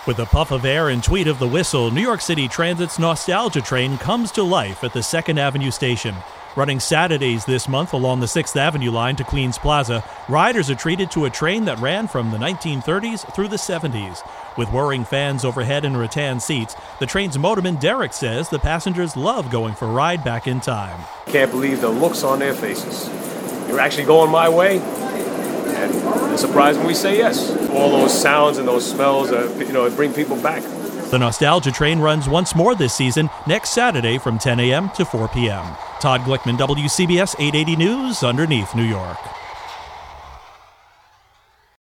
With a puff of air and tweet of the whistle, New York City Transit's Nostalgia Train comes to life at the 2nd Avenue station. Running Saturdays this month along the 6th Avenue line to Queens Plaza, riders are treated to a train that ran from the 1930s through the 70s. With whirring fans overhead and rattan seats, the train's motorman Derek says the passengers love going for a ride back in time. Can't believe the looks on their faces. You're actually going my way? And they're surprised when we say yes. All those sounds and those smells, bring people back. The Nostalgia Train runs once more this season, next Saturday from 10 a.m. to 4 p.m. Todd Glickman, WCBS 880 News, underneath New York.